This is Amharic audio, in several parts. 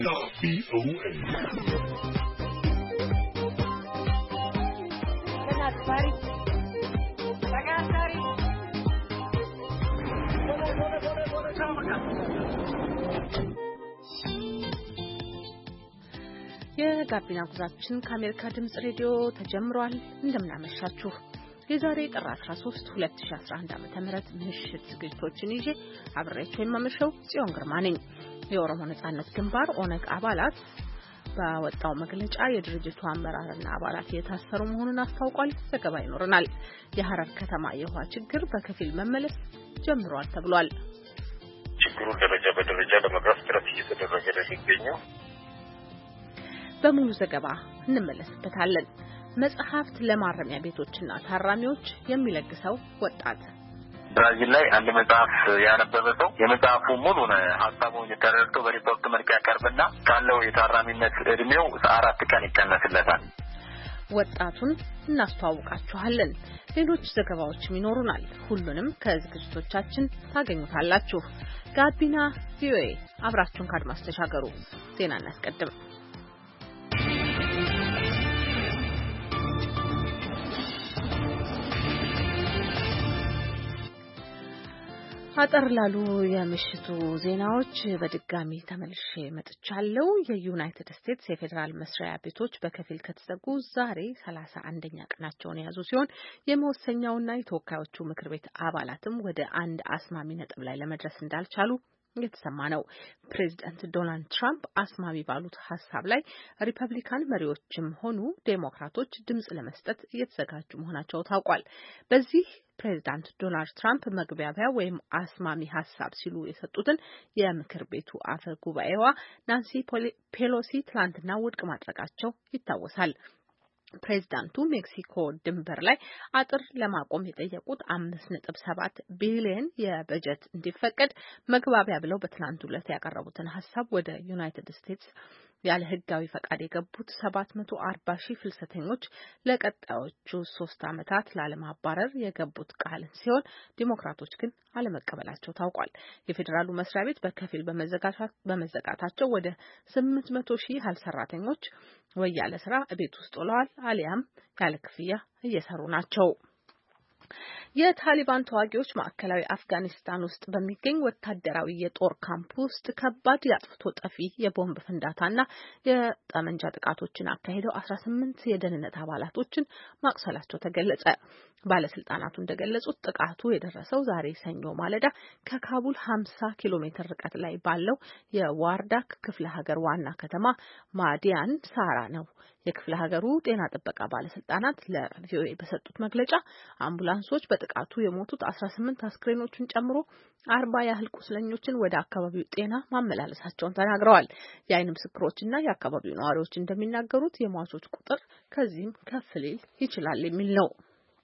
የጋቢና ጉዟችን ከአሜሪካ ድምጽ ሬዲዮ ተጀምሯል። እንደምናመሻችሁ የዛሬ ጥር 13 2011 ዓ.ም ምሽት ዝግጅቶችን ይዤ አብሬያችሁ የማመሸው ጽዮን ግርማ ነኝ። የኦሮሞ ነጻነት ግንባር ኦነግ አባላት ባወጣው መግለጫ የድርጅቱ አመራርና አባላት የታሰሩ መሆኑን አስታውቋል። ዘገባ ይኖረናል። የሐረር ከተማ የውሃ ችግር በከፊል መመለስ ጀምሯል ተብሏል። ችግሩን ደረጃ በደረጃ ለመቅረፍ ጥረት እየተደረገ ነው። በሙሉ ዘገባ እንመለስበታለን። መጽሐፍት ለማረሚያ ቤቶችና ታራሚዎች የሚለግሰው ወጣት ብራዚል ላይ አንድ መጽሐፍ ያነበበ ሰው የመጽሐፉ ሙሉን ሀሳቡን ተረድቶ በሪፖርት መልክ ያቀርብና ካለው የታራሚነት እድሜው 4 ቀን ይቀነስለታል። ወጣቱን እናስተዋውቃችኋለን። ሌሎች ዘገባዎችም ይኖሩናል። ሁሉንም ከዝግጅቶቻችን ታገኙታላችሁ። ጋቢና ቪኦኤ አብራችሁን ካድማስ ተሻገሩ። ዜና እናስቀድም። አጠር ላሉ የምሽቱ ዜናዎች በድጋሚ ተመልሼ መጥቻለሁ። የዩናይትድ ስቴትስ የፌዴራል መስሪያ ቤቶች በከፊል ከተዘጉ ዛሬ 31ኛ ቀናቸውን የያዙ ሲሆን የመወሰኛውና የተወካዮቹ ምክር ቤት አባላትም ወደ አንድ አስማሚ ነጥብ ላይ ለመድረስ እንዳልቻሉ የተሰማ ነው። ፕሬዚዳንት ዶናልድ ትራምፕ አስማሚ ባሉት ሀሳብ ላይ ሪፐብሊካን መሪዎችም ሆኑ ዴሞክራቶች ድምጽ ለመስጠት እየተዘጋጁ መሆናቸው ታውቋል። በዚህ ፕሬዚዳንት ዶናልድ ትራምፕ መግባቢያ ወይም አስማሚ ሀሳብ ሲሉ የሰጡትን የምክር ቤቱ አፈ ጉባኤዋ ናንሲ ፔሎሲ ትላንትና ውድቅ ማድረጋቸው ይታወሳል። ፕሬዚዳንቱ ሜክሲኮ ድንበር ላይ አጥር ለማቆም የጠየቁት 5.7 ቢሊዮን የበጀት እንዲፈቀድ መግባቢያ ብለው በትናንቱ ዕለት ያቀረቡትን ሀሳብ ወደ ዩናይትድ ስቴትስ ያለ ሕጋዊ ፈቃድ የገቡት 740 ሺህ ፍልሰተኞች ለቀጣዮቹ 3 ዓመታት ላለማባረር የገቡት ቃል ሲሆን ዲሞክራቶች ግን አለመቀበላቸው ታውቋል። የፌዴራሉ መስሪያ ቤት በከፊል በመዘጋታቸው ወደ 800 ሺህ ያህል ሰራተኞች ወይ ያለ ስራ ቤት ውስጥ ውለዋል አሊያም ያለ ክፍያ እየሰሩ ናቸው። የታሊባን ተዋጊዎች ማዕከላዊ አፍጋኒስታን ውስጥ በሚገኝ ወታደራዊ የጦር ካምፕ ውስጥ ከባድ የአጥፍቶ ጠፊ የቦምብ ፍንዳታና የጠመንጃ ጥቃቶችን አካሂደው 18 የደህንነት አባላቶችን ማቁሰላቸው ተገለጸ። ባለስልጣናቱ እንደገለጹት ጥቃቱ የደረሰው ዛሬ ሰኞ ማለዳ ከካቡል 50 ኪሎ ሜትር ርቀት ላይ ባለው የዋርዳክ ክፍለ ሀገር ዋና ከተማ ማዲያን ሳራ ነው። የክፍለ ሀገሩ ጤና ጥበቃ ባለስልጣናት ለቪኦኤ በሰጡት መግለጫ አምቡላንሶች በጥቃቱ የሞቱት 18 አስክሬኖችን ጨምሮ 40 ያህል ቁስለኞችን ወደ አካባቢው ጤና ማመላለሳቸውን ተናግረዋል። የዓይን ምስክሮችና የአካባቢው ነዋሪዎች እንደሚናገሩት የሟቾች ቁጥር ከዚህም ከፍ ሊል ይችላል የሚል ነው።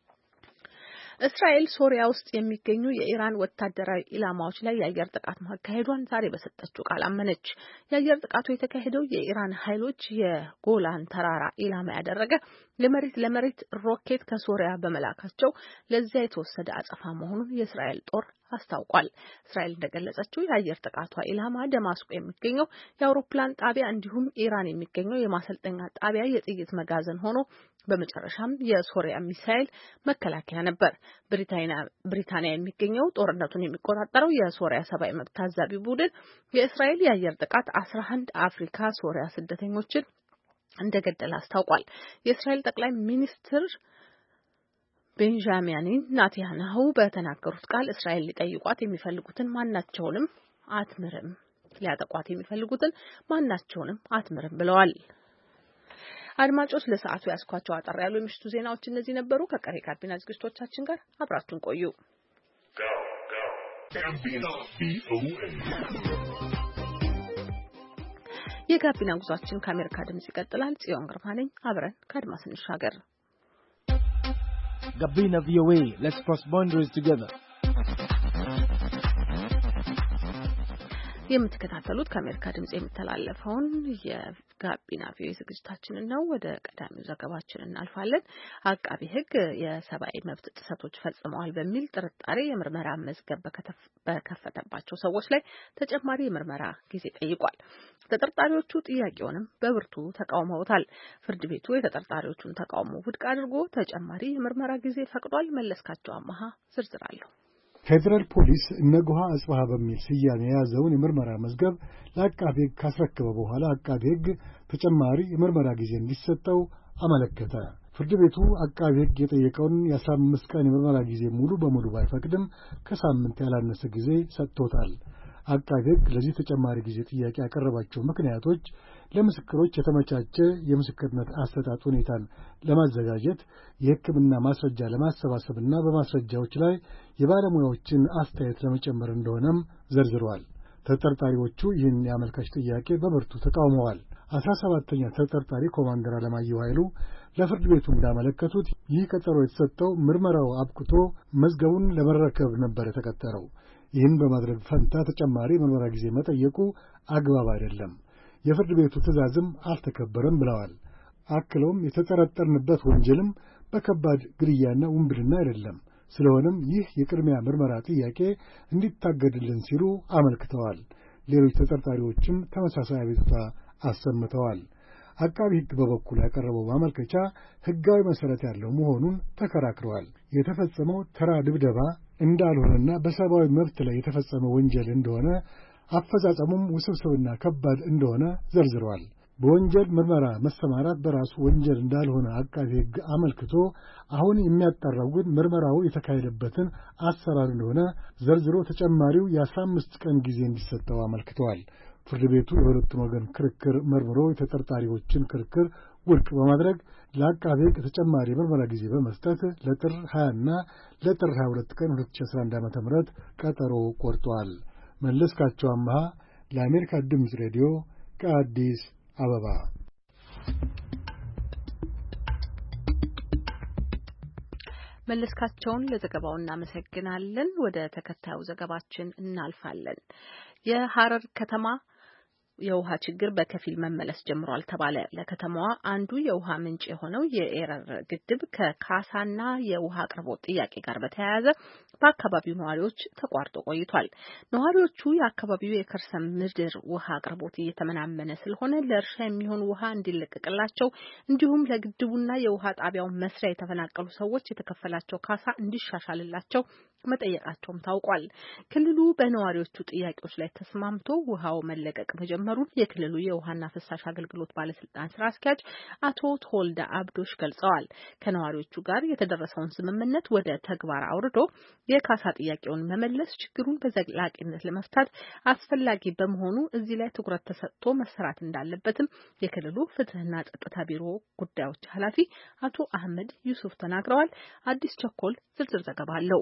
እስራኤል ሶሪያ ውስጥ የሚገኙ የኢራን ወታደራዊ ኢላማዎች ላይ የአየር ጥቃት ማካሄዷን ዛሬ በሰጠችው ቃል አመነች። የአየር ጥቃቱ የተካሄደው የኢራን ኃይሎች የጎላን ተራራ ኢላማ ያደረገ ለመሬት ሮኬት ከሶሪያ በመላካቸው ለዚያ የተወሰደ አጸፋ መሆኑን የእስራኤል ጦር አስታውቋል። እስራኤል እንደገለጸችው የአየር ጥቃቷ ኢላማ ደማስቆ የሚገኘው የአውሮፕላን ጣቢያ እንዲሁም ኢራን የሚገኘው የማሰልጠኛ ጣቢያ የጥይት መጋዘን ሆኖ በመጨረሻም የሶሪያ ሚሳኤል መከላከያ ነበር። ብሪታንያ የሚገኘው ጦርነቱን የሚቆጣጠረው የሶሪያ ሰብአዊ መብት ታዛቢ ቡድን የእስራኤል የአየር ጥቃት 11 አፍሪካ ሶሪያ ስደተኞችን እንደገደለ አስታውቋል። የእስራኤል ጠቅላይ ሚኒስትር ቤንጃሚን ኔታንያሁ በተናገሩት ቃል እስራኤል ሊጠይቋት የሚፈልጉትን ማናቸውንም አትምርም፣ ሊያጠቋት የሚፈልጉትን ማናቸውንም አትምርም ብለዋል። አድማጮች ለሰዓቱ ያስኳቸው አጠር ያሉ የምሽቱ ዜናዎች እነዚህ ነበሩ። ከቀሪ ጋቢና ዝግጅቶቻችን ጋር አብራችሁን ቆዩ። የጋቢና ጉዟችን ከአሜሪካ ድምጽ ይቀጥላል። ጽዮን ግርማ ነኝ። አብረን ከአድማስ እንሻገር። Gabina VOA, let's cross boundaries together. የምትከታተሉት ከአሜሪካ ድምጽ የሚተላለፈውን የጋቢና ቪኦኤ ዝግጅታችንን ነው። ወደ ቀዳሚው ዘገባችን እናልፋለን። አቃቢ ሕግ የሰብአዊ መብት ጥሰቶች ፈጽመዋል በሚል ጥርጣሬ የምርመራ መዝገብ በከፈተባቸው ሰዎች ላይ ተጨማሪ የምርመራ ጊዜ ጠይቋል። ተጠርጣሪዎቹ ጥያቄውንም በብርቱ ተቃውመውታል። ፍርድ ቤቱ የተጠርጣሪዎቹን ተቃውሞ ውድቅ አድርጎ ተጨማሪ የምርመራ ጊዜ ፈቅዷል። መለስካቸው አማሃ ዝርዝር አለው። ፌደራል ፖሊስ እነጎሃ አጽባሃ በሚል ስያሜ የያዘውን የምርመራ መዝገብ ለአቃቤ ሕግ ካስረከበ በኋላ አቃቤ ሕግ ተጨማሪ የምርመራ ጊዜ እንዲሰጠው አመለከተ። ፍርድ ቤቱ አቃቤ ሕግ የጠየቀውን የ15 ቀን የምርመራ ጊዜ ሙሉ በሙሉ ባይፈቅድም ከሳምንት ያላነሰ ጊዜ ሰጥቶታል። አቃቤ ሕግ ለዚህ ተጨማሪ ጊዜ ጥያቄ ያቀረባቸው ምክንያቶች ለምስክሮች የተመቻቸ የምስክርነት አሰጣጥ ሁኔታን ለማዘጋጀት የሕክምና ማስረጃ ለማሰባሰብና በማስረጃዎች ላይ የባለሙያዎችን አስተያየት ለመጨመር እንደሆነም ዘርዝረዋል። ተጠርጣሪዎቹ ይህን የአመልካች ጥያቄ በብርቱ ተቃውመዋል። 17ኛ ተጠርጣሪ ኮማንደር አለማየሁ ኃይሉ ለፍርድ ቤቱ እንዳመለከቱት ይህ ቀጠሮ የተሰጠው ምርመራው አብቅቶ መዝገቡን ለመረከብ ነበር የተቀጠረው። ይህን በማድረግ ፈንታ ተጨማሪ ምርመራ ጊዜ መጠየቁ አግባብ አይደለም፣ የፍርድ ቤቱ ትዕዛዝም አልተከበረም ብለዋል። አክለውም የተጠረጠርንበት ወንጀልም በከባድ ግድያና ውንብድና አይደለም፣ ስለሆነም ይህ የቅድሚያ ምርመራ ጥያቄ እንዲታገድልን ሲሉ አመልክተዋል። ሌሎች ተጠርጣሪዎችም ተመሳሳይ አቤቱታ አሰምተዋል። አቃቢ ሕግ በበኩሉ ያቀረበው ማመልከቻ ሕጋዊ መሠረት ያለው መሆኑን ተከራክረዋል። የተፈጸመው ተራ ድብደባ እንዳልሆነና በሰብአዊ መብት ላይ የተፈጸመ ወንጀል እንደሆነ አፈጻጸሙም ውስብስብና ከባድ እንደሆነ ዘርዝረዋል። በወንጀል ምርመራ መሰማራት በራሱ ወንጀል እንዳልሆነ አቃቢ ሕግ አመልክቶ አሁን የሚያጣራው ግን ምርመራው የተካሄደበትን አሰራር እንደሆነ ዘርዝሮ ተጨማሪው የ15 ቀን ጊዜ እንዲሰጠው አመልክተዋል። ፍርድ ቤቱ የሁለቱን ወገን ክርክር መርምሮ የተጠርጣሪዎችን ክርክር ውድቅ በማድረግ ለአቃቤ ሕግ ተጨማሪ ምርመራ ጊዜ በመስጠት ለጥር 20 እና ለጥር 22 ቀን 2011 ዓ.ም ቀጠሮ ቆርጧል። መለስካቸው አማሃ ለአሜሪካ ድምፅ ሬዲዮ ከአዲስ አበባ። መለስካቸውን ለዘገባው እናመሰግናለን። ወደ ተከታዩ ዘገባችን እናልፋለን። የሐረር ከተማ የውሃ ችግር በከፊል መመለስ ጀምሯል ተባለ። ለከተማዋ አንዱ የውሃ ምንጭ የሆነው የኤረር ግድብ ከካሳና የውሃ አቅርቦት ጥያቄ ጋር በተያያዘ በአካባቢው ነዋሪዎች ተቋርጦ ቆይቷል። ነዋሪዎቹ የአካባቢው የከርሰ ምድር ውሃ አቅርቦት እየተመናመነ ስለሆነ ለእርሻ የሚሆን ውሃ እንዲለቀቅላቸው እንዲሁም ለግድቡና የውሃ ጣቢያው መስሪያ የተፈናቀሉ ሰዎች የተከፈላቸው ካሳ እንዲሻሻልላቸው መጠየቃቸውም ታውቋል። ክልሉ በነዋሪዎቹ ጥያቄዎች ላይ ተስማምቶ ውሃው መለቀቅ መጀመሩን የክልሉ የውሃና ፍሳሽ አገልግሎት ባለስልጣን ስራ አስኪያጅ አቶ ተወልደ አብዶሽ ገልጸዋል። ከነዋሪዎቹ ጋር የተደረሰውን ስምምነት ወደ ተግባር አውርዶ የካሳ ጥያቄውን መመለስ ችግሩን በዘላቂነት ለመፍታት አስፈላጊ በመሆኑ እዚህ ላይ ትኩረት ተሰጥቶ መሰራት እንዳለበትም የክልሉ ፍትህና ጸጥታ ቢሮ ጉዳዮች ኃላፊ አቶ አህመድ ዩሱፍ ተናግረዋል። አዲስ ቸኮል ዝርዝር ዘገባ አለው።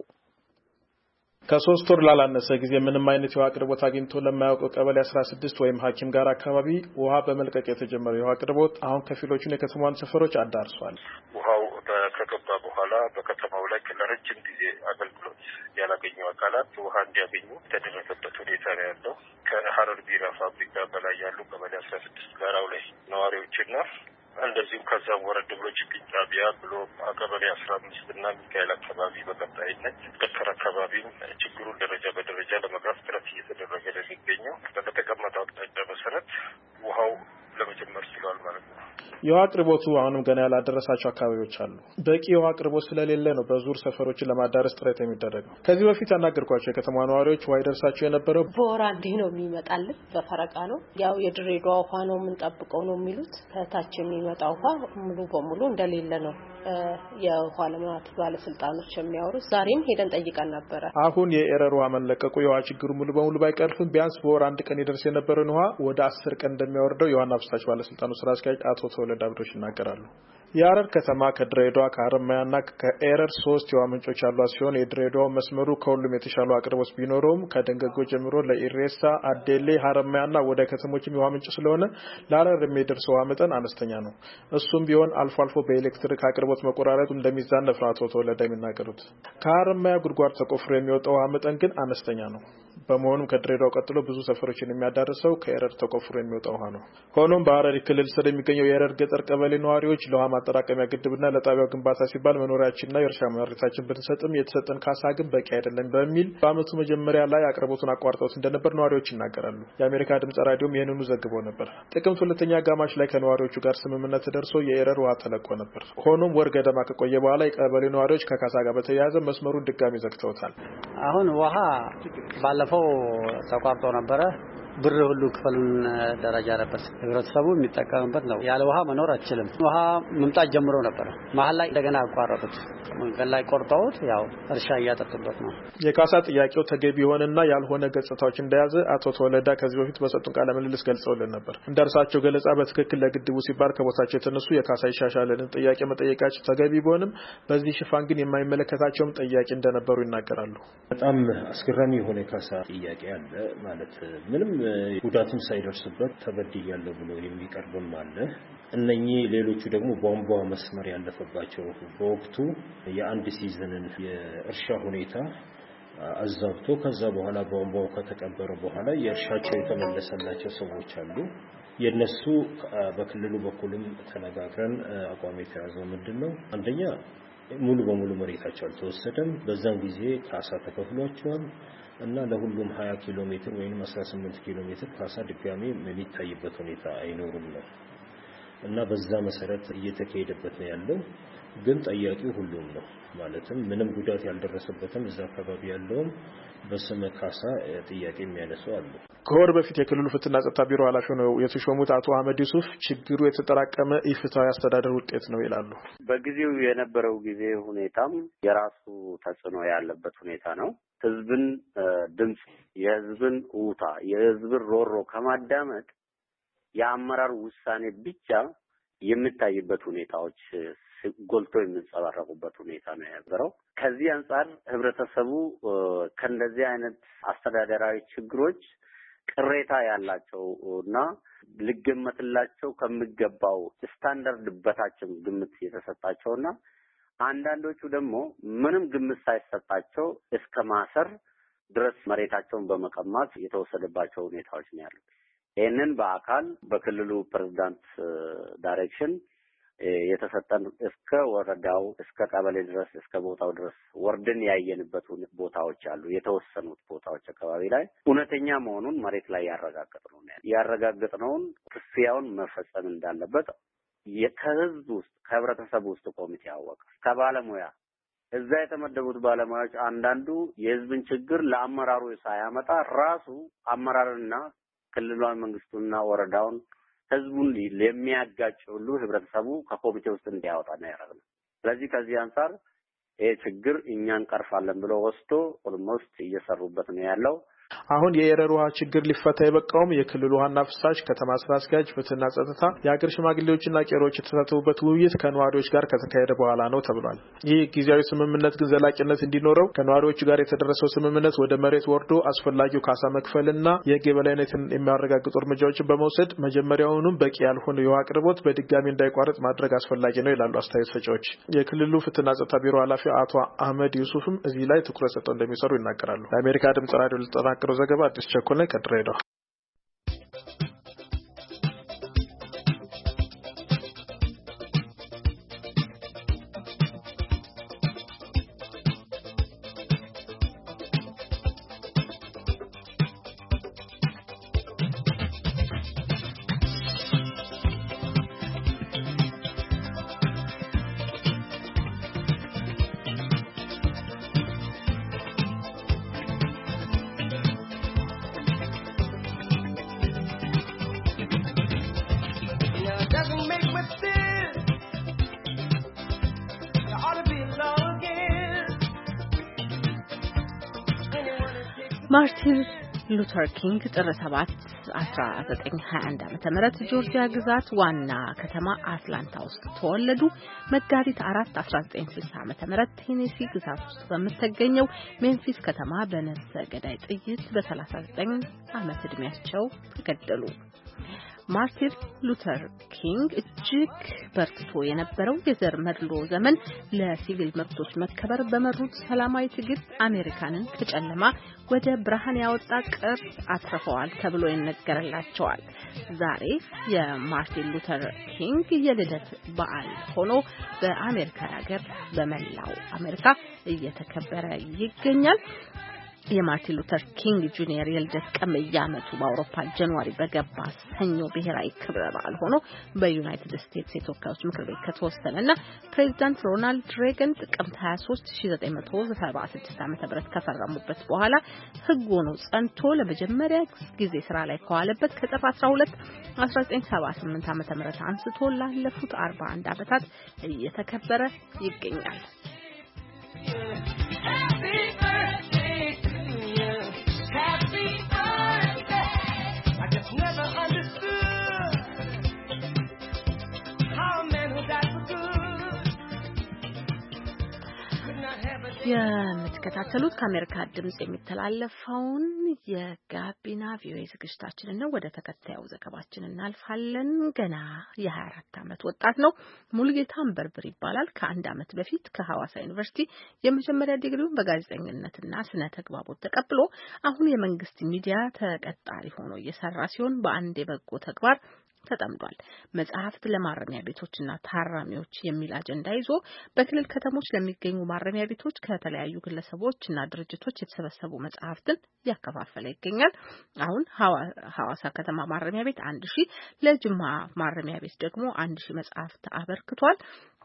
ከ3 ወር ላላነሰ ጊዜ ምንም አይነት የውሃ አቅርቦት አግኝቶ ለማያውቀው ቀበሌ 16 ወይም ሐኪም ጋር አካባቢ ውሃ በመልቀቅ የተጀመረው የውሃ አቅርቦት አሁን ከፊሎቹን የከተማዋን ሰፈሮች አዳርሷል። ውሃው ከገባ በኋላ በከተማው ላይ ለረጅም ጊዜ አገልግሎት ያላገኙ አካላት ውሃ እንዲያገኙ የተደረገበት ሁኔታ ነው ያለው። ከሐረር ቢራ ፋብሪካ በላይ ያሉ ቀበሌ 16 ጋራው ላይ ነዋሪዎችና እንደዚሁም ከዛም ወረድ ብሎ ችግኝ ጣቢያ ብሎ ቀበሌ 15 እና ሚካኤል አካባቢ በቀጣይነት ገጠር አካባቢ ችግሩን ደረጃ በደረጃ ለመቅረፍ ጥረት እየተደረገ ነው የሚገኘው። በተቀመጠው አቅጣጫ መሰረት ውሃው ለመጀመር ችሏል ማለት ነው። የውሃ አቅርቦቱ አሁንም ገና ያላደረሳቸው አካባቢዎች አሉ። በቂ የውሃ አቅርቦት ስለሌለ ነው በዙር ሰፈሮችን ለማዳረስ ጥረት የሚደረገው። ከዚህ በፊት ያናገርኳቸው የከተማ ነዋሪዎች ውሃ ይደርሳቸው የነበረው በወር አንዴ ነው የሚመጣልን፣ በፈረቃ ነው። ያው የድሬዳዋ ውሃ ነው የምንጠብቀው ነው የሚሉት። ከታች የሚመጣው ውሃ ሙሉ በሙሉ እንደሌለ ነው የውሃ ልማት ባለስልጣኖች የሚያወሩት። ዛሬም ሄደን ጠይቀን ነበረ። አሁን የኤረር ውሃ መለቀቁ የውሃ ችግሩ ሙሉ በሙሉ ባይቀርፍም ቢያንስ በወር አንድ ቀን ይደርስ የነበረን ውሃ ወደ 10 ቀን እንደሚያወርደው የውሃና ፍሳሽ ባለስልጣኑ ስራ አስኪያጅ አቶ ተወልደ ተወለደ አብዶሽ ይናገራሉ። የሐረር ከተማ ከድሬዳዋ ከሐረማያና ከኤረር 3 የውሃ ምንጮች ያሏት ሲሆን የድሬዳዋ መስመሩ ከሁሉም የተሻለ አቅርቦት ቢኖረውም ከደንገጎ ጀምሮ ለኢሬሳ፣ አዴሌ፣ ሐረማያና ወደ ከተሞችም የውሃ ምንጭ ስለሆነ ለሐረር የሚደርሰው ውሃ መጠን አነስተኛ ነው። እሱም ቢሆን አልፎ አልፎ በኤሌክትሪክ አቅርቦት መቆራረጡ እንደሚዛነፍ አቶ ተወለደ የሚናገሩት። ከሐረማያ ጉድጓድ ተቆፍሮ የሚወጣው ውሃ መጠን ግን አነስተኛ ነው። በመሆኑም ከድሬዳዋ ቀጥሎ ብዙ ሰፈሮችን የሚያዳርሰው ከኤረር ተቆፍሮ የሚወጣው ውሃ ነው። ሆኖም በሐረሪ ክልል ስር የሚገኘው የኤረር ገጠር ቀበሌ ነዋሪዎች ለውሃ ማጠራቀሚያ ግድብና ለጣቢያው ግንባታ ሲባል መኖሪያችንና የእርሻ መሬታችን ብንሰጥም የተሰጠን ካሳ ግን በቂ አይደለም በሚል በአመቱ መጀመሪያ ላይ አቅርቦቱን አቋርጠውት እንደነበር ነዋሪዎች ይናገራሉ። የአሜሪካ ድምጽ ራዲዮም ይህንኑ ዘግቦ ነበር። ጥቅምት ሁለተኛ አጋማሽ ላይ ከነዋሪዎቹ ጋር ስምምነት ተደርሶ የኤረር ውሃ ተለቆ ነበር። ሆኖም ወር ገደማ ከቆየ በኋላ የቀበሌ ነዋሪዎች ከካሳ ጋር በተያያዘ መስመሩን ድጋሚ ዘግተውታል። አሁን ውሃ ባለፈው ተቋርጦ ነበረ። ብር ሁሉ ክፈሉን ደረጃ ነበር ህብረተሰቡ የሚጠቀምበት ነው። ያለ ውሃ መኖር አይችልም። ውሃ መምጣት ጀምሮ ነበር። መሀል ላይ እንደገና አቋረጡት። መንገድ ላይ ቆርጠውት ያው እርሻ እያጠጡበት ነው። የካሳ ጥያቄው ተገቢ የሆነና ያልሆነ ገጽታዎች እንደያዘ አቶ ተወለዳ ከዚህ በፊት በሰጡን ቃለ ምልልስ ገልጸውልን ነበር። እንደርሳቸው ገለጻ በትክክል ለግድቡ ሲባል ከቦታቸው የተነሱ የካሳ ይሻሻልን ጥያቄ መጠየቃቸው ተገቢ ቢሆንም በዚህ ሽፋን ግን የማይመለከታቸውም ጥያቄ እንደነበሩ ይናገራሉ። በጣም አስገራሚ የሆነ የካሳ ጥያቄ አለ ማለት ምንም ጉዳትም ሳይደርስበት ተበድያለሁ ብሎ የሚቀርብም አለ። እነኚህ ሌሎቹ ደግሞ ቧንቧ መስመር ያለፈባቸው በወቅቱ የአንድ ሲዝንን የእርሻ ሁኔታ አዛብቶ ከዛ በኋላ ቧንቧው ከተቀበረ በኋላ የእርሻቸው የተመለሰላቸው ሰዎች አሉ። የነሱ በክልሉ በኩልም ተነጋግረን አቋም የተያዘው ምንድነው? አንደኛ ሙሉ በሙሉ መሬታቸው አልተወሰደም። በዛን ጊዜ ካሳ ተከፍሏቸዋል እና ለሁሉም 20 ኪሎ ሜትር ወይም 18 ኪሎ ሜትር ካሳ ድጋሚ የሚታይበት ሁኔታ አይኖርም ነው እና በዛ መሰረት እየተካሄደበት ነው ያለው። ግን ጠያቂው ሁሉም ነው ማለትም ምንም ጉዳት ያልደረሰበትም እዛ አካባቢ ያለውም በስመ ካሳ ጥያቄ የሚያነሱ አሉ። ከወር በፊት የክልሉ ፍትህና ጸጥታ ቢሮ ኃላፊ ነው የተሾሙት አቶ አህመድ ዩሱፍ ችግሩ የተጠራቀመ ኢፍትሐዊ አስተዳደር ውጤት ነው ይላሉ። በጊዜው የነበረው ጊዜ ሁኔታም የራሱ ተጽዕኖ ያለበት ሁኔታ ነው። ህዝብን ድምጽ፣ የህዝብን ውታ፣ የህዝብን ሮሮ ከማዳመጥ የአመራር ውሳኔ ብቻ የሚታይበት ሁኔታዎች ጎልቶ የሚንጸባረቁበት ሁኔታ ነው ያለው። ከዚህ አንጻር ህብረተሰቡ ከእንደዚህ አይነት አስተዳደራዊ ችግሮች ቅሬታ ያላቸውና ሊገመትላቸው ከሚገባው ስታንዳርድ በታችም ግምት የተሰጣቸውና አንዳንዶቹ ደግሞ ምንም ግምት ሳይሰጣቸው እስከ ማሰር ድረስ መሬታቸውን በመቀማት የተወሰደባቸው ሁኔታዎች ነው ያሉት። ይህንን በአካል በክልሉ ፕሬዝዳንት ዳይሬክሽን የተሰጠን እስከ ወረዳው እስከ ቀበሌ ድረስ እስከ ቦታው ድረስ ወርደን ያየንበት ቦታዎች አሉ። የተወሰኑት ቦታዎች አካባቢ ላይ እውነተኛ መሆኑን መሬት ላይ ያረጋገጥነውን ክፍያውን መፈጸም እንዳለበት ከህዝብ ውስጥ ከህብረተሰቡ ውስጥ ኮሚቴ ያወቀ ከባለሙያ እዛ የተመደቡት ባለሙያዎች አንዳንዱ የህዝብን ችግር ለአመራሩ ሳያመጣ ራሱ አመራርና ክልላዊ መንግስቱና ወረዳውን ህዝቡን ለሚያጋጭ ሁሉ ህብረተሰቡ ከኮሚቴ ውስጥ እንዲያወጣ ነው ያደረገው። ስለዚህ ከዚህ አንፃር ይሄ ችግር እኛን ቀርፋለን ብሎ ወስዶ ኦልሞስት እየሰሩበት ነው ያለው። አሁን የኤረር ውሃ ችግር ሊፈታ የበቃውም የክልሉ ውሃና ፍሳሽ ከተማ ስራ አስኪያጅ፣ ፍትህና ጸጥታ፣ የሀገር ሽማግሌዎችና ቄሮች የተሳተፉበት ውይይት ከነዋሪዎች ጋር ከተካሄደ በኋላ ነው ተብሏል። ይህ ጊዜያዊ ስምምነት ግን ዘላቂነት እንዲኖረው ከነዋሪዎቹ ጋር የተደረሰው ስምምነት ወደ መሬት ወርዶ አስፈላጊው ካሳ መክፈልና የህግ የበላይነትን የሚያረጋግጡ እርምጃዎችን በመውሰድ መጀመሪያውኑም በቂ ያልሆነ የውሃ አቅርቦት በድጋሚ እንዳይቋረጥ ማድረግ አስፈላጊ ነው ይላሉ አስተያየት ሰጪዎች። የክልሉ ፍትህና ጸጥታ ቢሮ ኃላፊ አቶ አህመድ ዩሱፍም እዚህ ላይ ትኩረት ሰጥተው እንደሚሰሩ ይናገራሉ። የአሜሪካ ድምጽ ራዲዮ ለተጠናቀረው ዘገባ አዲስ ቸኮል ነኝ ከድሬዳዋ። ማርቲን ሉተር ኪንግ ጥር 7 1921 ዓ.ም ጆርጂያ ግዛት ዋና ከተማ አትላንታ ውስጥ ተወለዱ። መጋቢት 4 1960 ዓ.ም ቴኔሲ ግዛት ውስጥ በምትገኘው ሜምፊስ ከተማ በነፍሰ ገዳይ ጥይት በ39 ዓመት ዕድሜያቸው ተገደሉ። ማርቲን ሉተር ኪንግ እጅግ በርትቶ የነበረው የዘር መድሎ ዘመን ለሲቪል መብቶች መከበር በመሩት ሰላማዊ ትግል አሜሪካንን ከጨለማ ወደ ብርሃን ያወጣ ቅርስ አትርፈዋል ተብሎ ይነገርላቸዋል። ዛሬ የማርቲን ሉተር ኪንግ የልደት በዓል ሆኖ በአሜሪካ ሀገር በመላው አሜሪካ እየተከበረ ይገኛል። የማርቲን ሉተር ኪንግ ጁኒየር የልደት ቀን በየዓመቱ በአውሮፓ ጃንዋሪ በገባ ሰኞ ብሔራዊ ክብረ በዓል ሆኖ በዩናይትድ ስቴትስ የተወካዮች ምክር ቤት ከተወሰነና ፕሬዚዳንት ሮናልድ ሬገን ጥቅምት 23 1976 ዓ.ም ከፈረሙበት በኋላ ሕግ ሆኖ ጸንቶ ለመጀመሪያ ጊዜ ስራ ላይ ከዋለበት ከጥር 12 1978 ዓ.ም አንስቶ ላለፉት 41 ዓመታት እየተከበረ ይገኛል። የምትከታተሉት ከአሜሪካ ድምጽ የሚተላለፈውን የጋቢና ቪኦኤ ዝግጅታችንን ነው። ወደ ተከታዩ ዘገባችን እናልፋለን። ገና የ24 ዓመት ወጣት ነው። ሙሉጌታ አንበርብር ይባላል። ከአንድ ዓመት በፊት ከሐዋሳ ዩኒቨርሲቲ የመጀመሪያ ዲግሪውን በጋዜጠኝነትና ስነ ተግባቦት ተቀብሎ አሁን የመንግስት ሚዲያ ተቀጣሪ ሆኖ እየሰራ ሲሆን በአንድ የበጎ ተግባር ተጠምዷል። መጽሐፍት ለማረሚያ ቤቶችና ታራሚዎች የሚል አጀንዳ ይዞ በክልል ከተሞች ለሚገኙ ማረሚያ ቤቶች ከተለያዩ ግለሰቦችና ድርጅቶች የተሰበሰቡ መጽሐፍትን ያከፋፈለ ይገኛል። አሁን ሐዋሳ ከተማ ማረሚያ ቤት 1000 ለጅማ ማረሚያ ቤት ደግሞ 1000 መጽሐፍት አበርክቷል።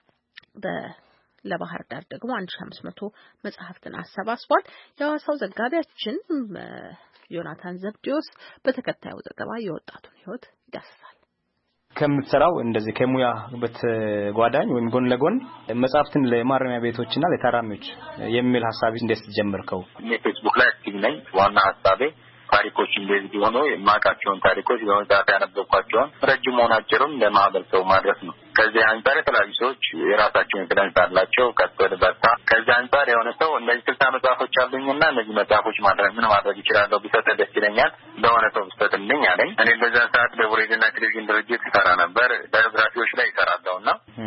ለባህር ዳር ደግሞ 1500 መጽሐፍትን አሰባስቧል። የሐዋሳው ዘጋቢያችን ዮናታን ዘብዲዮስ በተከታዩ ዘገባ የወጣቱን ሕይወት ይዳስሳል። ከምትሰራው እንደዚህ ከሙያ በተጓዳኝ ወይም ጎን ለጎን መጽሐፍትን ለማረሚያ ቤቶችና ለታራሚዎች የሚል ሐሳብ እንዴት ጀመርከው? ፌስቡክ ላይ አክቲቭ ነኝ። ዋና ሐሳቤ ታሪኮች እንደዚህ ሆኖ የማቃቸውን ታሪኮች በመጽሐፍ ያነበብኳቸውን ረጅም ሆነ አጭሩን ለማህበረሰቡ ማድረስ ነው። ከዚህ አንፃር የተለያዩ ሰዎች የራሳቸውን ኢንፍሉዌንስ አላቸው። ቀጥል በታ ከዚህ አንፃር የሆነ ሰው እንደዚህ 60 መጽሐፎች አሉኝና እነዚህ መጽሐፎች ምን ማድረግ ይችላል ቢሰጥ ደስ ይለኛል ለሆነ ሰው ቢሰጥልኝ አለኝ። እኔ በዛ ሰዓት በሬዲዮና ቴሌቪዥን ድርጅት ሰራ ነበር። ባዮግራፊዎች ላይ ይሰራለሁና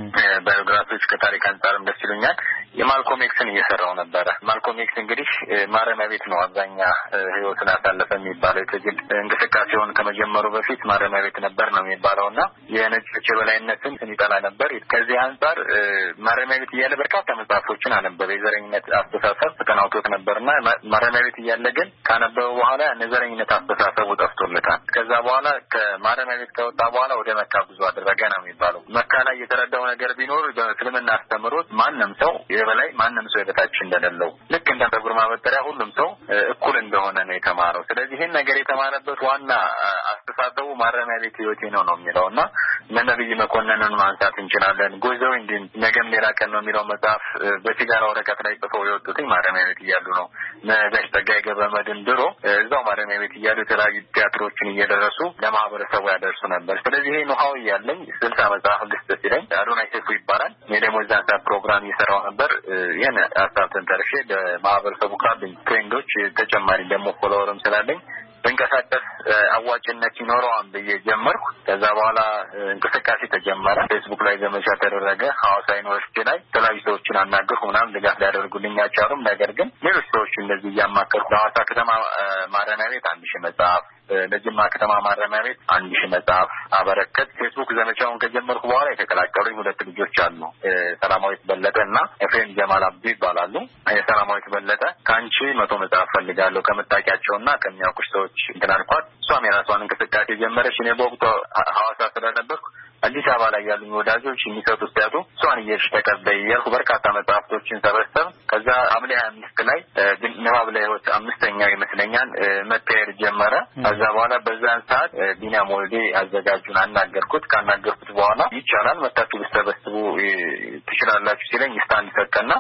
ባዮግራፊዎች ከታሪክ አንፃርም ደስ ይሉኛል። የማልኮም ኤክስን እየሰራው ነበር። ማልኮም ኤክስ እንግዲህ ማረሚያ ቤት ነው አብዛኛ ህይወቱን ያሳለፈ የሚባለው። የትግል እንቅስቃሴውን ከመጀመሩ በፊት ማረሚያ ቤት ነበር ነው የሚባለውና የነጮች የበላይነትን ይጠላ ነበር። ከዚህ አንፃር ማረሚያ ቤት እያለ በርካታ መጽሐፎችን አነበበ። የዘረኝነት አስተሳሰብ ተቀናውቶት ነበርና ማረሚያ ቤት እያለ ግን ካነበበ በኋላ የዘረኝነት አስተሳሰቡ ጠፍቶለታል። ከዛ በኋላ ከማረሚያ ቤት ከወጣ በኋላ ወደ መካ ጉዞ አደረገ ነው የሚባለው። መካ ላይ የተረዳው ነገር ቢኖር በእስልምና አስተምሮት ማንም ሰው የበላይ ማንም ሰው የበታች እንደሌለው ልክ እንደ ፀጉር ማበጠሪያ ሁሉም ሰው እኩል እንደሆነ ነው የተማረው። ስለዚህ ይህን ነገር የተማረበት ዋና አስተሳሰቡ ማረሚያ ቤት ህይወቴ ነው የሚለውና ነብይ መኮንንን ማንሳት እንችላለን። ጎዘው እንዲን ነገም ሌላ ቀን ነው የሚለው መጽሐፍ በሲጋራ ወረቀት ላይ ጽፈው የወጡትኝ ማረሚያ ቤት እያሉ ነው። ጋሽ ጸጋዬ ገብረመድህን ድሮ እዛው ማረሚያ ቤት እያሉ የተለያዩ ቲያትሮችን እየደረሱ ለማህበረሰቡ ያደርሱ ነበር። ስለዚህ ይሄ ኖሃው ያለኝ 60 መጽሐፍ ልስጥ ሲለኝ አዶናይ ሰይፉ ይባላል። እኔ ደግሞ እዛ ፕሮግራም እየሰራው ነበር። ይሄን ሀሳብ ተንተርሼ ለማህበረሰቡ ካሉኝ ትሬንዶች ተጨማሪ ደግሞ ፎሎወርም ስላለኝ እንቀሳቀስ አዋጭነት ይኖረዋል ብዬ ጀመርኩ። ከዛ በኋላ እንቅስቃሴ ተጀመረ። ፌስቡክ ላይ ዘመቻ ተደረገ። ሐዋሳ ዩኒቨርሲቲ ላይ የተለያዩ ሰዎችን አናገርኩ። ምናምን ድጋፍ ሊያደርጉልኝ አልቻሉም። ነገር ግን ሌሎች ሰዎች እንደዚህ እያማከርኩ ለሐዋሳ ከተማ ማረሚያ ቤት 1000 መጽሐፍ፣ ለጅማ ከተማ ማረሚያ ቤት 1000 መጽሐፍ አበረከት። ፌስቡክ ዘመቻውን ከጀመርኩ በኋላ የተቀላቀሉኝ 2 ልጆች አሉ። ሰላማዊት በለጠ እና ኤፍሬም ጀማል አብዱ ይባላሉ። የሰላማዊት በለጠ ከአንቺ 100 መጽሐፍ ፈልጋለሁ ከምታውቂያቸውና ከሚያውቁሽ ሰዎች እንድናልኳት እሷም የራሷን እንቅስቃሴ ጀመረች። እኔ በወቅቱ ሐዋሳ ስለነበርኩ አዲስ አበባ ላይ ያሉኝ ወዳጆች የሚሰጡት ሲያጡ እሷን እየሄድሽ ተቀበይ እያልኩ በርካታ መጽሐፍቶችን ሰበሰብ። ከዛ ሐምሌ 25 ላይ ንባብ ለሕይወት 5ኛው ይመስለኛል መካሄድ ጀመረ። ከዛ በኋላ በዛን ሰዓት ቢኒያም ወልዴ አዘጋጁን አናገርኩት። ካናገርኩት በኋላ ይቻላል መታችሁ ብትሰበስቡ ትችላላችሁ ሲለኝ ስታንድ ሰጠና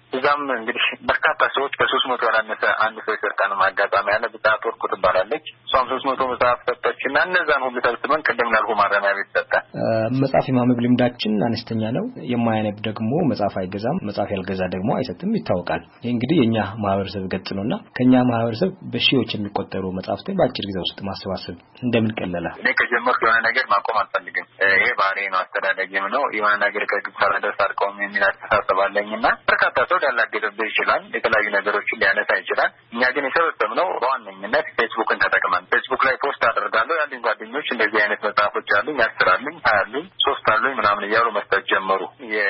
እዛም እንግዲህ በርካታ ሰዎች ከ300 ያላነሰ አንድ ሰው የሰጠን ማጋጣሚ ያለ ብዛት ወርቁ ትባላለች። እሷም 300 መጽሐፍ ሰጠችና እነዛን ሁሉ ተብትመን ቀደም ላልኩ ማረሚያ ቤት ሰጠ። መጽሐፍ የማንበብ ልምዳችን አነስተኛ ነው። የማያነብ ደግሞ መጽሐፍ አይገዛም፣ መጽሐፍ ያልገዛ ደግሞ አይሰጥም ይታወቃል። ይሄ እንግዲህ የኛ ማህበረሰብ ገጽ ነውና ከኛ ማህበረሰብ በሺዎች የሚቆጠሩ መጽሐፍትን በአጭር ጊዜ ውስጥ ማሰባሰብ እንደምን ቀለለ? እኔ ከጀመርኩ የሆነ ነገር ማቆም አልፈልግም። ይሄ ባህሪ ነው፣ አስተዳደግም ነው። የሆነ ነገር ከግብ ሳልደርስ አልቆም የሚል አስተሳሰብ አለኝና በርካታ ሰው ሊያላግጥብህ ይችላል፣ የተለያዩ ነገሮችን ሊያነሳ ይችላል። እኛ ግን የሰበሰብነው በዋነኝነት ፌስቡክን ተጠቅመን ፌስቡክ ላይ ፖስት አደርጋለሁ። ያሉኝ ጓደኞች እንደዚህ አይነት መጽሐፎች አሉኝ፣ 10 አሉኝ፣ 20 አሉኝ፣ 3 አሉኝ ምናምን እያሉ መስጠት ጀመሩ።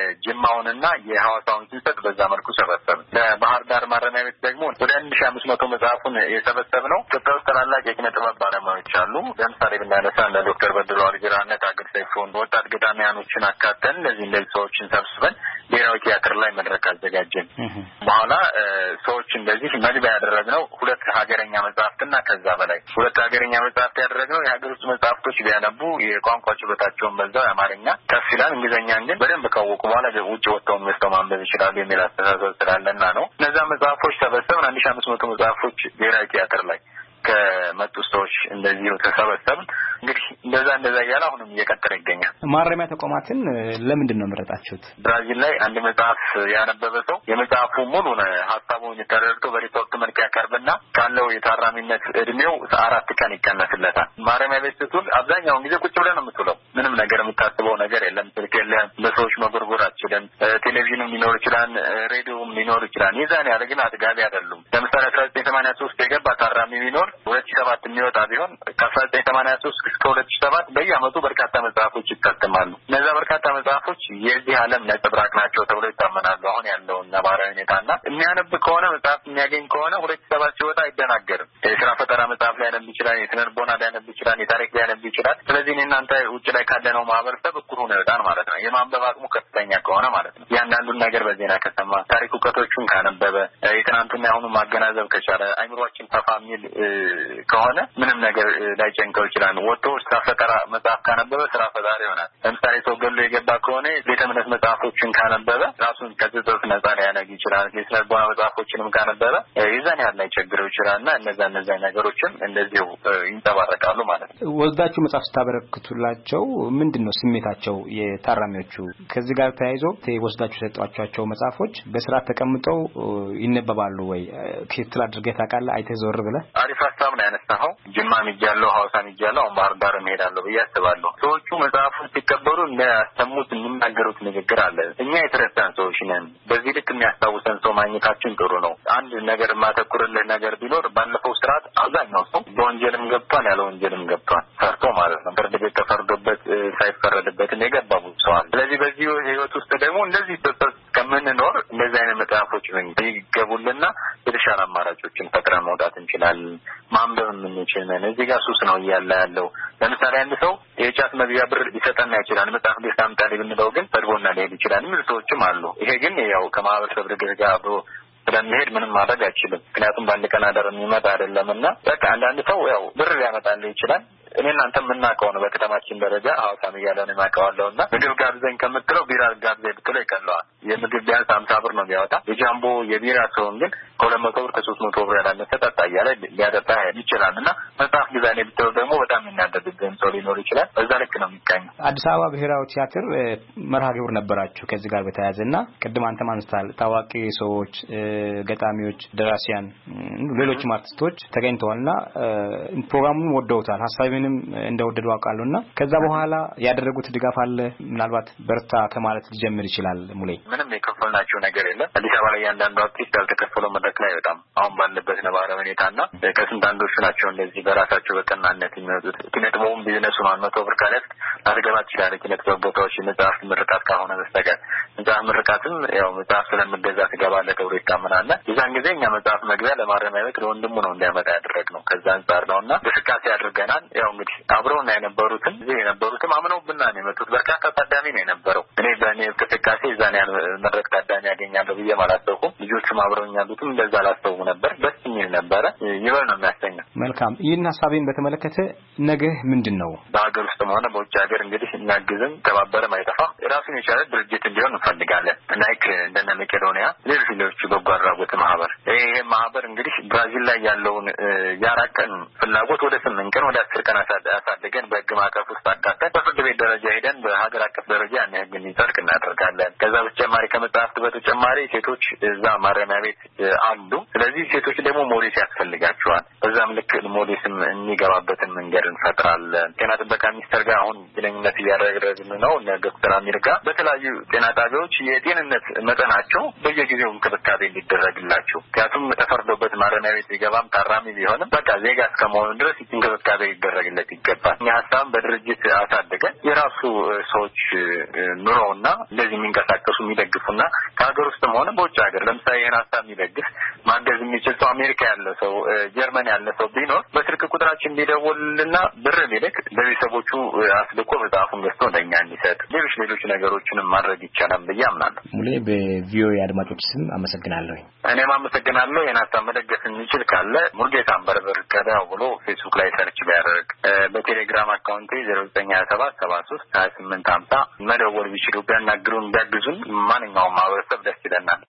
የጅማውንና የሐዋሳውን ሲሰጥ በዛ መልኩ ሰበሰብን። በባህር ዳር ማረሚያ ቤት ደግሞ ወደ 1500 መጽሐፉን የሰበሰብነው ኢትዮጵያ ውስጥ ታላላቅ የኪነ ጥበብ ባለሙያዎች አሉ። ለምሳሌ ብናነሳ እንደ ዶክተር በድሉ አልጅራና ታገር ሰይፉን ወጣት ገጣሚያኖችን አካተን እንደዚህ ሰዎችን ሰብስበን ብሔራዊ ቲያትር ላይ መድረክ አዘጋጀን። በኋላ ሰዎች እንደዚህ መግቢያ ያደረግነው 2 ሀገረኛ መጽሐፍትና ከዛ በላይ 2 ሀገረኛ መጽሐፍት ያደረግነው የሀገር ውስጥ መጽሐፍቶች ቢያነቡ የቋንቋ ችሎታቸውን በዛው የአማርኛ ከፍ ይላል፣ እንግሊዝኛን ግን በደንብ ካወቁ በኋላ ውጭ ወጥተው መስጠው ማንበብ ይችላሉ የሚል አስተሳሰብ ስላለና ነው። እነዛ መጽሐፎች ሰበሰብን። 1500 መጽሐፎች ብሔራዊ ቲያትር ላይ ከመጡ ሰዎች እንደዚህ ተሰበሰብን። እንግዲህ እንደዛ እያለ አሁንም እየቀጠለ ይገኛል። ማረሚያ ተቋማትን ለምንድን ነው መረጣችሁት? ብራዚል ላይ አንድ መጽሐፍ ያነበበ ሰው የመጽሐፉ ሙሉ ሀሳቡን ተረድቶ በሪፖርት መልክ ያቀርብና ካለው የታራሚነት እድሜው 4 ቀን ይቀነስለታል። ማረሚያ ቤት ስትውል አብዛኛውን ጊዜ ቁጭ ብለህ ነው የምትውለው። ምንም ነገር የምታስበው ነገር የለም። ስልክ የለም፣ ለሰዎች መጎርጎር አትችልም። ቴሌቪዥንም ሊኖር ይችላል፣ ሬዲዮም ሊኖር ይችላል። የዛን ያለ ግን አጥጋቢ አይደሉም። ለምሳሌ 1983 የገባ ታራሚ ቢኖር 2007 የሚወጣ ቢሆን ከ1983 እስከ 2007 በየዓመቱ በርካታ መጽሐፎች ይታተማሉ። እነዛ በርካታ መጽሐፎች የዚህ ዓለም ነጸብራቅ ናቸው ተብሎ ይታመናሉ። አሁን ያለውን ነባራዊ ሁኔታና የሚያነብ ከሆነ መጽሐፍ የሚያገኝ ከሆነ 2007 ሲወጣ አይደናገርም። የስራ ፈጠራ መጽሐፍ ሊያነብ ይችላል፣ የስነ ልቦና ሊያነብ ይችላል፣ የታሪክ ሊያነብ ይችላል። ስለዚህ እናንተ ውጭ ላይ ካለነው ማህበረሰብ እኩል ሆነ ይወጣል ማለት ነው። የማንበብ አቅሙ ከፍተኛ ከሆነ ማለት ነው። ያንዳንዱን ነገር በዜና ከሰማ፣ ታሪክ እውቀቶቹን ካነበበ፣ የትናንቱና ያሁኑን ማገናዘብ ከቻለ፣ አይምሮአችን ተፋ የሚል ከሆነ ምንም ነገር ላይጨንቀው ይችላል። ወጥቶ ስራ ፈጠራ መጽሐፍ ካነበበ ስራ ፈጣሪ ይሆናል። ለምሳሌ ሰው ገሎ የገባ ከሆነ ቤተ እምነት መጽሐፎችን ካነበበ ራሱን ከጽጽፍ ነጻ ሊያደርግ ይችላል። የስነ ልቦና መጽሐፎችንም ካነበበ የዛን ያህል ላይቸግረው ይችላልና እነዛ ነገሮችም እንደዚሁ ይንጸባረቃሉ ማለት ነው። ወስዳችሁ መጽሐፍ ስታበረክቱላቸው ምንድነው ስሜታቸው የታራሚዎቹ? ከዚህ ጋር ተያይዞ ወስዳችሁ ሰጧቸው መጽሐፎች በስርዓት ተቀምጠው ይነበባሉ ወይ? ክትትል አድርገህ ታውቃለህ? አይተህ ዞር ብለህ? አሪፍ ሀሳብ ነው ያነሳኸው። ጅማም ይጃለው፣ ሐዋሳም ይጃለው፣ አሁን ባህር ዳር እሄዳለሁ ብዬ አስባለሁ። ሰዎቹ መጽሐፉን ሲቀበሉ የሚያሰሙት የሚናገሩት ንግግር አለ። እኛ የተረዳን ሰዎች ነን። በዚህ ልክ የሚያስታውሰን ሰው ማግኘታችን ጥሩ ነው። አንድ ነገር የማተኩርልህ ነገር ቢኖር ባለፈው ስርዓት አብዛኛው ሰው በወንጀልም ገብቷል፣ ያለ ወንጀልም ገብቷል፣ ሰርቶ ማለት ነው። ፍርድ ቤት ተፈርዶበት ሳይፈረድበትም የገባ ብዙ ሰው አለ። ስለዚህ በዚህ ህይወት ውስጥ ደግሞ እንደዚህ ከምንኖር እንደዚህ አይነት መጽሐፎች ይገቡልና የተሻለ አማራጮችን ፈጥረን መውጣት እንችላለን። ማንበብ የምንችለን እዚህ ጋር ሱስ ነው እያለ ያለው። ለምሳሌ አንድ ሰው የጫት መግቢያ ብር ሊሰጠና ይችላል። መጽሐፍ ቤት አምጣልኝ ብንለው ግን ሰድቦና ሊሄድ ይችላል የሚሉ ሰዎችም አሉ። ይሄ ግን ያው ከማህበረሰብ ድርጊት ጋር አብሮ ስለሚሄድ ምንም ማድረግ አይችልም። ምክንያቱም በአንድ ቀን አደር የሚመጣ አይደለምና በቃ አንዳንድ ሰው ያው ብር ሊያመጣልህ ይችላል። እኔ እናንተ የምናውቀው ነው። በከተማችን ደረጃ ሐዋሳም እያለን የማውቀዋለውና ምግብ ጋብዘኝ ከምትለው ቢራ ጋብዘኝ ብትለው ይቀለዋል። የምግብ ቢያንስ 50 ብር ነው የሚያወጣ። የጃምቦ የቢራ ሰውን ግን ከ200 ብር ከ300 ብር ያላነሰ ጠጣ እያለ ሊያጠጣ ይችላልና መጽሐፍ ግዛኔ ብትለው ደግሞ በጣም የሚናደድብህም ሰው ሊኖር ይችላል። በዛ ልክ ነው የሚቃኘው። አዲስ አበባ ብሔራዊ ቲያትር መርሃ ግብር ነበራችሁ ከዚህ ጋር በተያያዘና ቅድም አንተም አንስታል ታዋቂ ሰዎች፣ ገጣሚዎች፣ ደራሲያን፣ ሌሎችም አርቲስቶች ተገኝተዋልና ፕሮግራሙን ወደውታል። ሀሳቤንም እንደወደዱ አውቃለሁና ከዛ በኋላ ያደረጉት ድጋፍ አለ? ምናልባት በርታ ከማለት ሊጀምር ይችላል ሙሌ። ምንም የከፈልናቸው ነገር የለም። አዲስ አበባ ላይ ያንዳንዱ አርቲስት ያልተከፈለው መድረክ ላይ በጣም አሁን ባለበት ነባራዊ ሁኔታና ከስንት አንዶቹ ናቸው እንደዚህ በራሳቸው በቀናነት የሚወጡት። ኪነጥበቡም ቢዝነሱ ነው። 100 ብር ካለፍ አድርገባ ይችላል። ኪነጥበብ ቦታዎች መጽሐፍ ምርቃት ካልሆነ በስተቀር መጽሐፍ ምርቃትም ያው መጽሐፍ ስለምገዛ ትገባለህ ተብሎ ይታመናልና የዛን ጊዜ እኛ መጽሐፍ መግቢያ ለማረሚያ ቤት ለወንድሙ ነው እንዲያመጣ ያደረግነው። ከዛ አንጻር ነውና እንቅስቃሴ አድርገናል። ያው ያው እንግዲህ አብረውና የነበሩትም አምነውብና ነው የመጡት። በርካታ ታዳሚ ነው የነበረው። እኔ በእኔ እንቅስቃሴ እዛን ያለ መድረክ ታዳሚ ያገኛለሁ ብዬ አላሰብኩም። ልጆቹም አብረውኝ ያሉትም እንደዛ አላሰቡም ነበር። ደስ የሚል ነበረ። ይበል ነው የሚያሰኘው። መልካም። ይህን ሀሳቤን በተመለከተ ነገ ምንድነው በሀገር ውስጥም ሆነ በውጭ ሀገር እንግዲህ እናግዝም ተባበረም አይጠፋም። ራሱን የቻለ ድርጅት እንዲሆን እንፈልጋለን። ላይክ እንደነ መቄዶንያ ሌሎች በጎ አድራጎት ማህበር ይሄ ማህበር እንግዲህ ብራዚል ላይ ያለውን ያራቀን ፍላጎት ወደ 8 ቀን ወደ 10 ቀን አሳድገን በህግ ማዕቀፍ ውስጥ አካተን በፍርድ ቤት ደረጃ ሄደን በሀገር አቀፍ ደረጃ ያን ህግ እንዲጸድቅ እናደርጋለን። ከዛ በተጨማሪ ከመጽሐፍት በተጨማሪ ሴቶች እዛ ማረሚያ ቤት አሉ። ስለዚህ ሴቶች ደግሞ ሞዴስ ያስፈልጋቸዋል። በዛም ልክ ሞዴስም የሚገባበትን መንገድ እንፈጥራለን። ጤና ጥበቃ ሚኒስቴር ጋር አሁን ግንኙነት እያደረግን ነው። ዶክተር አሚር ጋር በተለያዩ ጤና ጣቢያዎች የጤንነት መጠናቸው በየጊዜው እንክብካቤ እንዲደረግላቸው ምክንያቱም ተፈርዶበት ማረሚያ ቤት ቢገባም ታራሚ ቢሆንም በቃ ዜጋ እስከመሆኑ ድረስ እንክብካቤ ይደረግለት ይገባል። እኛ ሀሳብ በድርጅት አሳድገን የራሱ ሰዎች ኑሮውና እንደዚህ የሚንቀሳቀሱ የሚደግፉና ከሀገር ውስጥም ሆነ በውጭ ሀገር ለምሳሌ ይህን ሀሳብ የሚደግፍ ማገዝ የሚችል ሰው አሜሪካ ያለ ሰው ጀርመን ያለ ሰው ቢኖር በስልክ ቁጥራችን ቢደውልና ብር ቢልክ ለቤተሰቦቹ አስልኮ መጽሐፉን ገዝቶ እንደኛ እንዲሰጥ ሌሎች ነገሮችንም ማድረግ ይቻላል ብዬ አምናለሁ። ሙሌ በቪኦኤ አድማጮች ስም አመሰግናለሁ። እኔም አመሰግናለሁ። የኔን ሀሳብ መደገፍ የሚችል ካለ ሙርጌታ አንበርበር ከዳው ብሎ ፌስቡክ ላይ ሰርች ቢያደርግ በቴሌግራም አካውንቴ 0927732850 መደወል ቢችሉ ቢያናግሩን ቢያግዙን ማንኛውም ማህበረሰብ ደስ ይለናል።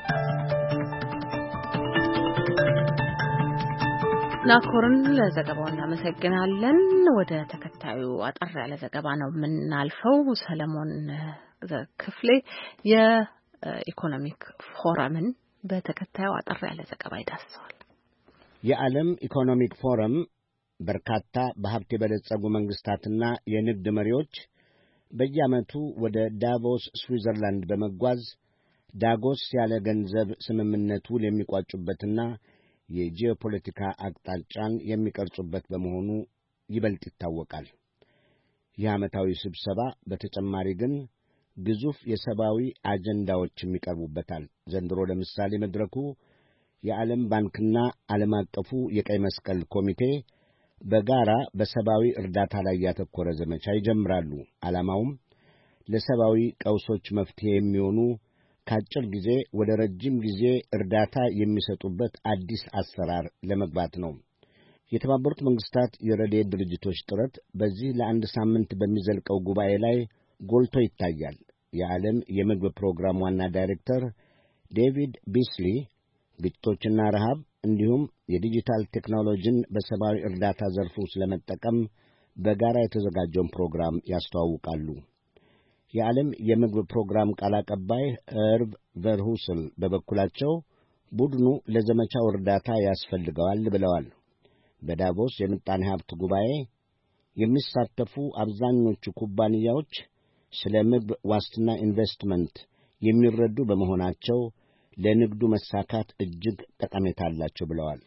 ናኮርን ለዘገባው እናመሰግናለን። ወደ ተከታዩ አጠር ያለ ዘገባ ነው የምናልፈው። ሰለሞን ክፍሌ የኢኮኖሚክ ፎረምን በተከታዩ አጠር ያለ ዘገባ ይዳስሰዋል። የዓለም ኢኮኖሚክ ፎረም በርካታ በሀብት የበለጸጉ መንግስታትና የንግድ መሪዎች በየዓመቱ ወደ ዳቮስ ስዊዘርላንድ በመጓዝ ዳጎስ ያለ ገንዘብ ስምምነት ውል የሚቋጩበትና የጂኦፖለቲካ አቅጣጫን የሚቀርጹበት በመሆኑ ይበልጥ ይታወቃል። ይህ ዓመታዊ ስብሰባ በተጨማሪ ግን ግዙፍ የሰብአዊ አጀንዳዎችም ይቀርቡበታል። ዘንድሮ ለምሳሌ መድረኩ የዓለም ባንክና ዓለም አቀፉ የቀይ መስቀል ኮሚቴ በጋራ በሰብአዊ እርዳታ ላይ ያተኮረ ዘመቻ ይጀምራሉ። ዓላማውም ለሰብአዊ ቀውሶች መፍትሄ የሚሆኑ ከአጭር ጊዜ ወደ ረጅም ጊዜ እርዳታ የሚሰጡበት አዲስ አሰራር ለመግባት ነው። የተባበሩት መንግስታት የረድኤት ድርጅቶች ጥረት በዚህ ለአንድ ሳምንት በሚዘልቀው ጉባኤ ላይ ጎልቶ ይታያል። የዓለም የምግብ ፕሮግራም ዋና ዳይሬክተር ዴቪድ ቢስሊ ግጭቶችና ረሃብ እንዲሁም የዲጂታል ቴክኖሎጂን በሰብአዊ እርዳታ ዘርፉ ስለመጠቀም በጋራ የተዘጋጀውን ፕሮግራም ያስተዋውቃሉ። የዓለም የምግብ ፕሮግራም ቃል አቀባይ እርቭ ቨርሁስል በበኩላቸው ቡድኑ ለዘመቻው እርዳታ ያስፈልገዋል ብለዋል። በዳቮስ የምጣኔ ሀብት ጉባኤ የሚሳተፉ አብዛኞቹ ኩባንያዎች ስለ ምግብ ዋስትና ኢንቨስትመንት የሚረዱ በመሆናቸው ለንግዱ መሳካት እጅግ ጠቀሜታ አላቸው ብለዋል።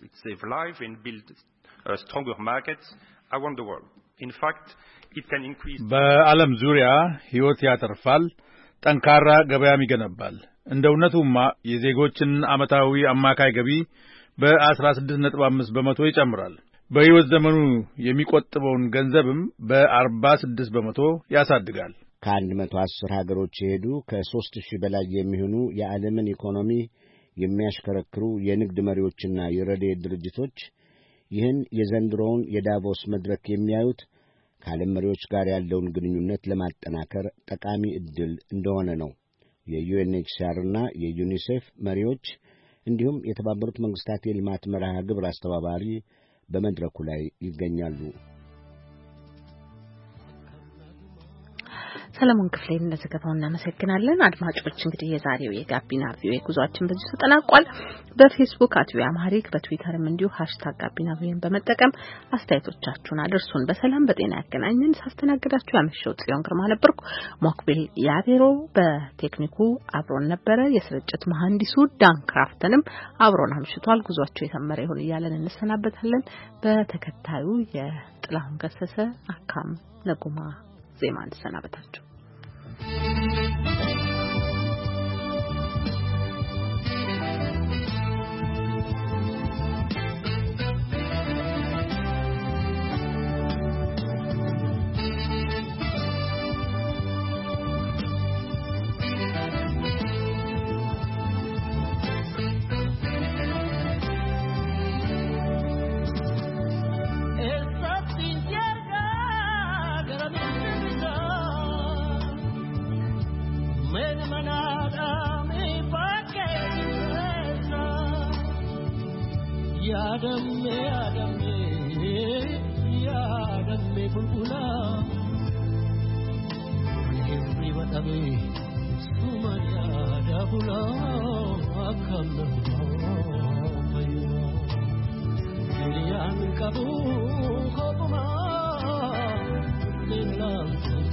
በዓለም ዙሪያ ሕይወት ያተርፋል፣ ጠንካራ ገበያም ይገነባል። እንደ እውነቱማ የዜጎችን ዓመታዊ አማካይ ገቢ በ16.5 በመቶ ይጨምራል። በሕይወት ዘመኑ የሚቆጥበውን ገንዘብም በ46 በመቶ ያሳድጋል። ከ110 ሀገሮች የሄዱ ከ3000 በላይ የሚሆኑ የዓለምን ኢኮኖሚ የሚያሽከረክሩ የንግድ መሪዎችና የረድኤት ድርጅቶች ይህን የዘንድሮውን የዳቮስ መድረክ የሚያዩት ከዓለም መሪዎች ጋር ያለውን ግንኙነት ለማጠናከር ጠቃሚ ዕድል እንደሆነ ነው። የዩኤንኤችሲአርና የዩኒሴፍ መሪዎች እንዲሁም የተባበሩት መንግስታት የልማት መርሃ ግብር አስተባባሪ በመድረኩ ላይ ይገኛሉ። ሰለሞን ክፍሌን ለዘገባው እናመሰግናለን። አድማጮች እንግዲህ የዛሬው የጋቢና ቪኦኤ ጉዟችን በዚህ ተጠናቋል። በፌስቡክ @ቪኦኤ በትዊተርም እንዲሁ #ጋቢናቪኦኤን በመጠቀም አስተያየቶቻችሁን አድርሱን። በሰላም በጤና ያገናኘን። ሳስተናግዳችሁ ያመሸው ጽዮን ግርማ ነበርኩ። ሞክቢል ያቤሮ በቴክኒኩ አብሮን ነበረ። የስርጭት መሐንዲሱ ዳን ክራፍተንም አብሮን አምሽቷል። ጉዟችሁ የሰመረ ይሁን እያለን እንሰናበታለን። በተከታዩ የጥላሁን ገሰሰ አካም ነጉማ ዜማ እንሰናበታችሁ። yaadamme bulbula Every watabe suma yaada bula akamna bayo Yan kabu khopma lelan